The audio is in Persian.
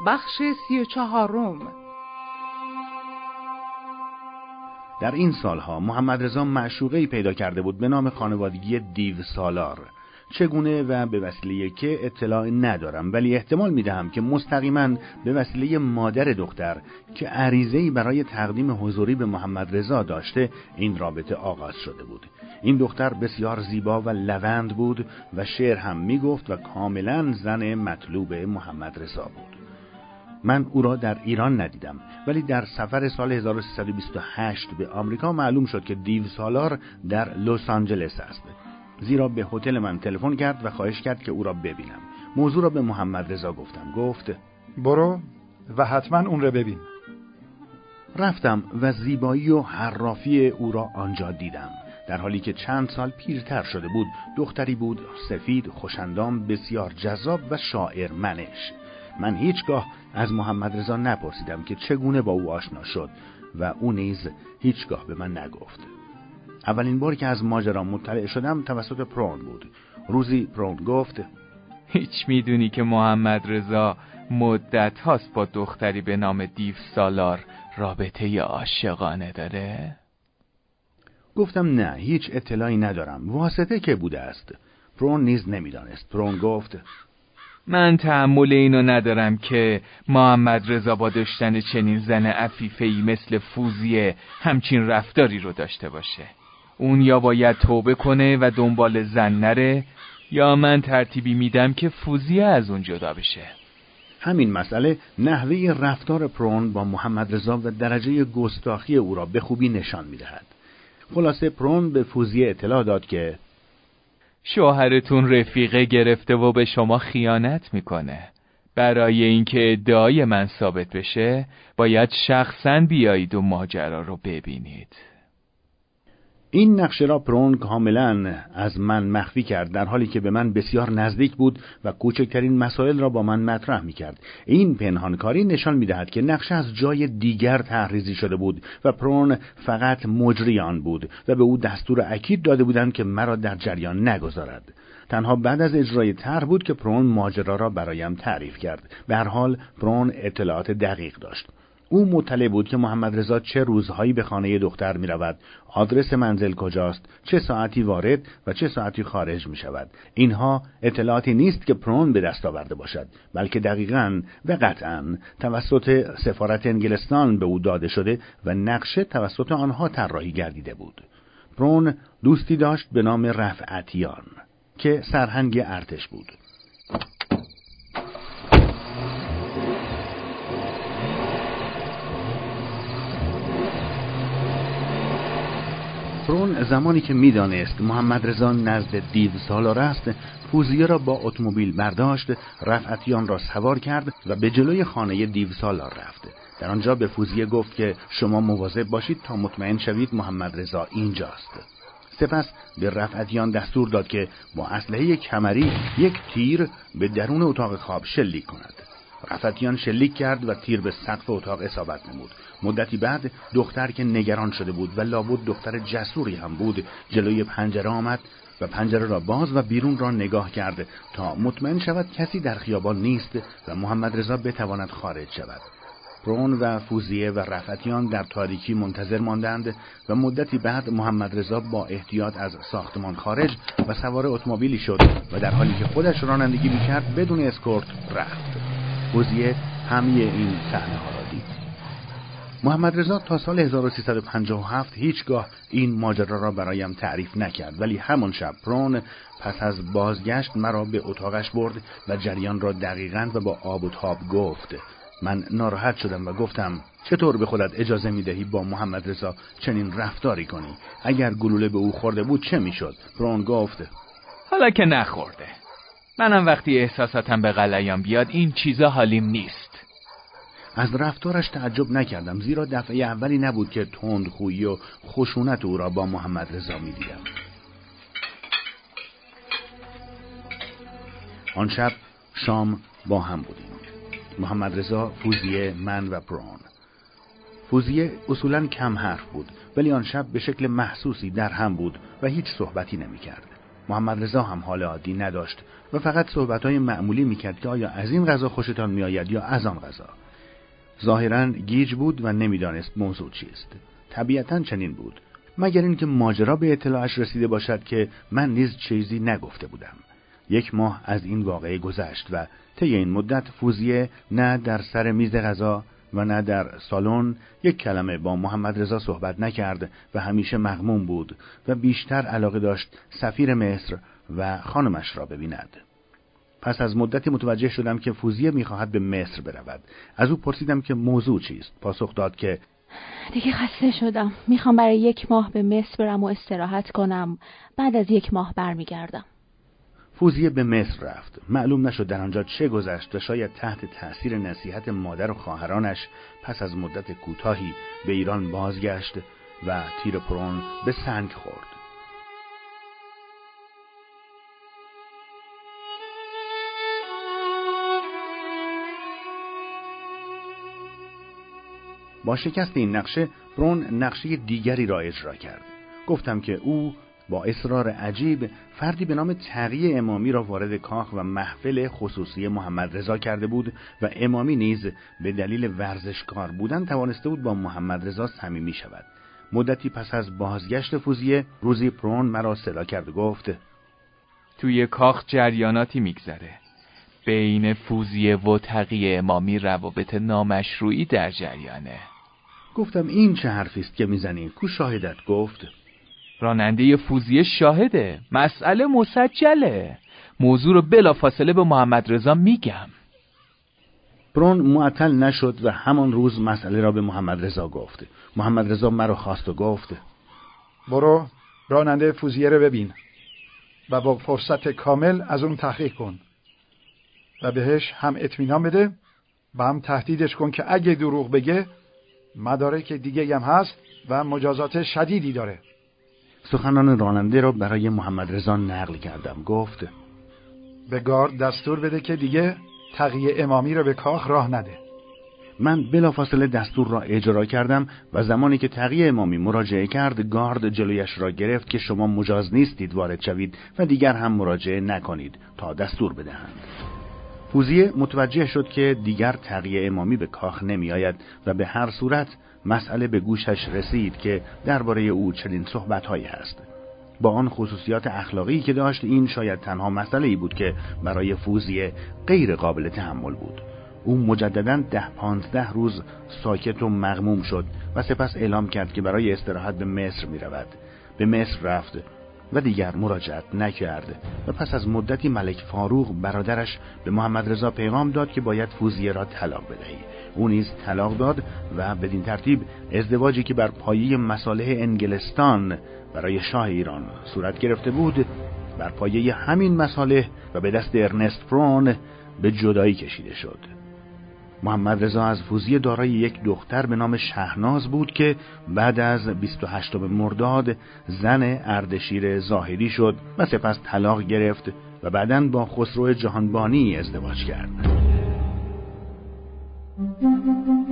بخش 34. در این سالها محمد رضا معشوقه‌ای پیدا کرده بود به نام خانوادگی دیو سالار. چگونه و به وسیله که اطلاع ندارم، ولی احتمال میدهم که مستقیما به وسیله مادر دختر که عریضه‌ای برای تقدیم حضوری به محمد رضا داشته این رابطه آغاز شده بود. این دختر بسیار زیبا و لوند بود و شعر هم میگفت و کاملا زن مطلوب محمد رضا بود. من او را در ایران ندیدم، ولی در سفر سال 1328 به آمریکا معلوم شد که دیو سالار در لس آنجلس است. زیرا به هتل من تلفن کرد و خواهش کرد که او را ببینم. موضوع را به محمد رضا گفتم. گفت برو و حتما اون را ببین. رفتم و زیبایی و حرافی او را آنجا دیدم. در حالی که چند سال پیرتر شده بود، دختری بود سفید، خوشندام، بسیار جذاب و شاعر منش. من هیچگاه از محمد رضا نپرسیدم که چگونه با او آشنا شد و او نیز هیچگاه به من نگفت. اولین بار که از ماجرا مطلع شدم توسط پرون بود. روزی پرون گفت هیچ میدونی که محمد رضا مدت هاست با دختری به نام دیو سالار رابطه عاشقانه داره؟ گفتم نه، هیچ اطلاعی ندارم. واسطه که بوده است؟ پرون نیز نمیدانست. پرون گفت من تحمل اینو ندارم که محمد رضا با داشتن چنین زن عفیفه‌ای مثل فوزیه همچین رفتاری رو داشته باشه. اون یا باید توبه کنه و دنبال زن نره، یا من ترتیبی میدم که فوزیه از اون جدا بشه. همین مسئله نحوه رفتار پرون با محمد رضا و درجه گستاخی او را به خوبی نشان میدهد. خلاصه پرون به فوزیه اطلاع داد که شوهرتون رفیقه گرفته و به شما خیانت میکنه. برای اینکه ادعای من ثابت بشه باید شخصاً بیایید و ماجرا رو ببینید. این نقشه را پرون کاملا از من مخفی کرد، در حالی که به من بسیار نزدیک بود و کوچکترین مسائل را با من مطرح میکرد. این پنهانکاری نشان میدهد که نقشه از جای دیگر تحریزی شده بود و پرون فقط مجری آن بود و به او دستور اکید داده بودند که مرا در جریان نگذارد. تنها بعد از اجرای طرح بود که پرون ماجرا را برایم تعریف کرد. به هر حال پرون اطلاعات دقیق داشت. او مطلع بود که محمد رضا چه روزهایی به خانه دختر می رود، آدرس منزل کجاست، چه ساعتی وارد و چه ساعتی خارج می شود. اینها اطلاعاتی نیست که پرون به دست آورده باشد، بلکه دقیقاً و قطعاً توسط سفارت انگلستان به او داده شده و نقشه توسط آنها طراحی گردیده بود. پرون دوستی داشت به نام رفعتیان که سرهنگ ارتش بود. پرون زمانی که میدانست محمد رضا نزد دیو سالار است، فوزیه را با اتومبیل برداشت، رفعتیان را سوار کرد و به جلوی خانه دیو سالار رفت. در آنجا به فوزیه گفت که شما مواظب باشید تا مطمئن شوید محمد رضا اینجاست. سپس به رفعتیان دستور داد که با اسلحه کمری یک تیر به درون اتاق خواب شلیک کند. رفعتیان شلیک کرد و تیر به سقف اتاق اصابت نمود. مدتی بعد دختر که نگران شده بود و لابد دختر جسوری هم بود، جلوی پنجره آمد و پنجره را باز و بیرون را نگاه کرد تا مطمئن شود کسی در خیابان نیست و محمد رضا بتواند خارج شود. پرون و فوزیه و رفعتیان در تاریکی منتظر ماندند و مدتی بعد محمد رضا با احتیاط از ساختمان خارج و سوار اتومبیلی شد و در حالی که خودش رانندگی می‌کرد بدون اسکورت رفت. فوزیه همه این صحنه‌ها را دید. محمد رضا تا سال 1357 هیچگاه این ماجرا را برایم تعریف نکرد، ولی همان شب پرون پس از بازگشت مرا به اتاقش برد و جریان را دقیقاً و با آب و تاب گفت. من ناراحت شدم و گفتم چطور به خودت اجازه میدهی با محمد رضا چنین رفتاری کنی؟ اگر گلوله به او خورده بود چه میشد؟ پرون گفت حالا که نخورده. منم وقتی احساساتم به غلیان بیاد این چیزا حالیم نیست. از رفتارش تعجب نکردم، زیرا دفعه اولی نبود که تندخویی و خشونت او را با محمد رضا میدیدم. آن شب شام با هم بودیم. محمد رضا، فوزیه، من و پرون. فوزیه اصولاً کم حرف بود، ولی آن شب به شکل محسوسی در هم بود و هیچ صحبتی نمی کرد. محمد رضا هم حال عادی نداشت و فقط صحبت‌های معمولی میکرد که آیا از این غذا خوشتان میآید یا از آن غذا. ظاهراً گیج بود و نمیدانست موضوع چیست. طبیعتاً چنین بود، مگر اینکه ماجرا به اطلاعش رسیده باشد که من نیز چیزی نگفته بودم. 1 ماه از این واقعه گذشت و طی این مدت فوزیه نه در سر میز غذا و نه در سالن یک کلمه با محمد رضا صحبت نکرد و همیشه مغموم بود و بیشتر علاقه داشت سفیر مصر و خانمش را ببیند. پس از مدتی متوجه شدم که فوزیه میخواهد به مصر برود. از او پرسیدم که موضوع چیست. پاسخ داد که دیگه خسته شدم. میخوام برای 1 ماه به مصر برم و استراحت کنم. بعد از 1 ماه برمیگردم. فوزیه به مصر رفت. معلوم نشد در آنجا چه گذشت و شاید تحت تأثیر نصیحت مادر و خواهرانش پس از مدت کوتاهی به ایران بازگشت و تیر پرون به سنگ خورد. با شکست این نقشه، برون نقشه دیگری را اجرا کرد. گفتم که او با اصرار عجیب فردی به نام تقی امامی را وارد کاخ و محفل خصوصی محمد رضا کرده بود و امامی نیز به دلیل ورزشکار بودن توانسته بود با محمد رضا صمیمی شود. مدتی پس از بازگشت فوزیه، روزی پرون مرا صدا کرد و گفت توی کاخ جریاناتی میگذره. بین فوزیه و تقی امامی روابط نامشروعی در جریانه. گفتم این چه حرفی است که میزنی؟ کو شاهدت؟ گفت راننده فوزیه شاهده. مسئله مسجله. موضوع رو بلافاصله به محمد رضا میگم. برون معطل نشد و همان روز مسئله را به محمد رضا گفت. محمد رضا مرا خواست و گفت برو راننده فوزیه رو ببین و با فرصت کامل از اون تحقیق کن و بهش هم اطمینان بده و هم تهدیدش کن که اگه دروغ بگه مدارک دیگه هم هست و مجازات شدیدی داره. سخنان راننده را برای محمد رضا نقل کردم. گفت به گارد دستور بده که دیگه تقی امامی رو به کاخ راه نده. من بلافاصله دستور را اجرا کردم و زمانی که تقی امامی مراجعه کرد، گارد جلویش را گرفت که شما مجاز نیستید وارد شوید و دیگر هم مراجعه نکنید تا دستور بدهند. فوزیه متوجه شد که دیگر تقی امامی به کاخ نمی آید و به هر صورت مسئله به گوشش رسید که درباره او چنین صحبت‌هایی هست. با آن خصوصیات اخلاقی که داشت، این شاید تنها مسئله‌ای بود که برای فوزیه غیر قابل تحمل بود. او مجدداً 10-15 روز ساکت و مغموم شد و سپس اعلام کرد که برای استراحت به مصر می رود. به مصر رفت و دیگر مراجعت نکرد و پس از مدتی ملک فاروق برادرش به محمد رضا پیغام داد که باید فوزیه را طلاق بدهی. او نیز طلاق داد و بدین ترتیب ازدواجی که بر پایه مصالح انگلستان برای شاه ایران صورت گرفته بود، بر پایه همین مصالح و به دست ارنست برون به جدایی کشیده شد. محمد رضا از فوزیه دارای یک دختر به نام شهناز بود که بعد از 28 مرداد زن اردشیر ظاهری شد و سپس طلاق گرفت و بعداً با خسرو جهانبانی ازدواج کرد.